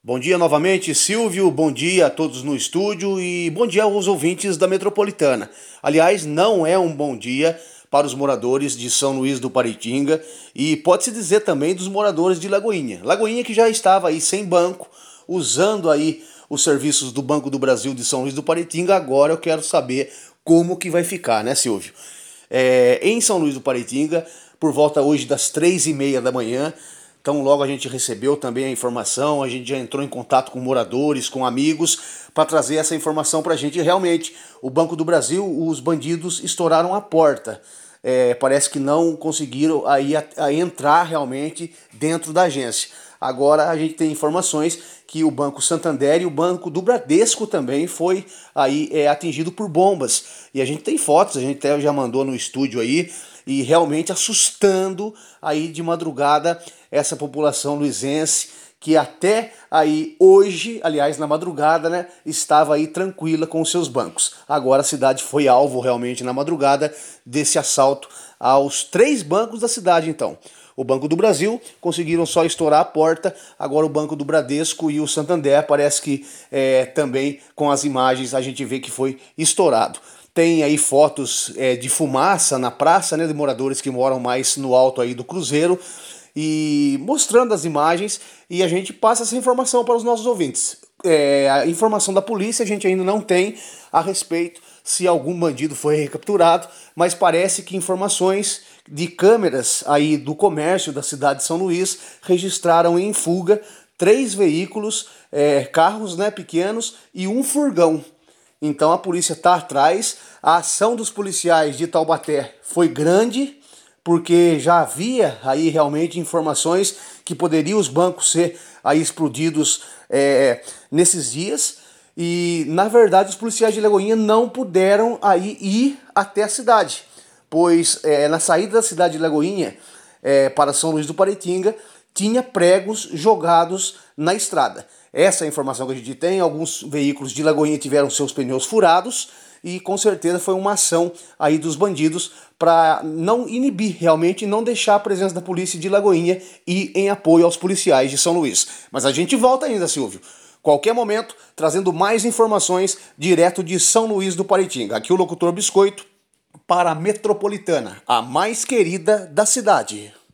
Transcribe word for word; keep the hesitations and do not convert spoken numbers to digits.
Bom dia novamente, Silvio. Bom dia a todos no estúdio e bom dia aos ouvintes da Metropolitana. Aliás, não é um bom dia para os moradores de São Luís do Paraitinga e pode-se dizer também dos moradores de Lagoinha. Lagoinha que já estava aí sem banco, usando aí os serviços do Banco do Brasil de São Luís do Paraitinga. Agora eu quero saber como que vai ficar, né, Silvio? É, em São Luís do Paraitinga, por volta hoje das três e meia da manhã, então logo a gente recebeu também a informação, a gente já entrou em contato com moradores, com amigos, para trazer essa informação para a gente. E realmente, o Banco do Brasil, os bandidos estouraram a porta. É, parece que não conseguiram aí a, a entrar realmente dentro da agência. Agora a gente tem informações que o Banco Santander e o Banco do Bradesco também foi aí é, atingido por bombas. E a gente tem fotos, a gente até já mandou no estúdio aí, e realmente assustando aí de madrugada essa população luizense que até aí hoje, aliás na madrugada, né, estava aí tranquila com os seus bancos. Agora a cidade foi alvo realmente na madrugada desse assalto aos três bancos da cidade então. O Banco do Brasil conseguiram só estourar a porta, agora o Banco do Bradesco e o Santander parece que é, também com as imagens a gente vê que foi estourado. Tem aí fotos é, de fumaça na praça, né, de moradores que moram mais no alto aí do Cruzeiro, e mostrando as imagens, e a gente passa essa informação para os nossos ouvintes. É, a informação da polícia a gente ainda não tem a respeito se algum bandido foi recapturado, mas parece que informações de câmeras aí do comércio da cidade de São Luís registraram em fuga três veículos, é, carros, né, pequenos e um furgão. Então a polícia está atrás. A ação dos policiais de Taubaté foi grande, porque já havia aí realmente informações que poderiam os bancos ser aí explodidos é, nesses dias. E na verdade os policiais de Lagoinha não puderam aí ir até a cidade, pois é, na saída da cidade de Lagoinha é, para São Luís do Paraitinga tinha pregos jogados na estrada. Essa é a informação que a gente tem. Alguns veículos de Lagoinha tiveram seus pneus furados e com certeza foi uma ação aí dos bandidos para não inibir realmente, não deixar a presença da polícia de Lagoinha ir em apoio aos policiais de São Luís. Mas a gente volta ainda, Silvio. Qualquer momento, trazendo mais informações direto de São Luís do Paraitinga. Aqui o locutor Biscoito para a Metropolitana, a mais querida da cidade.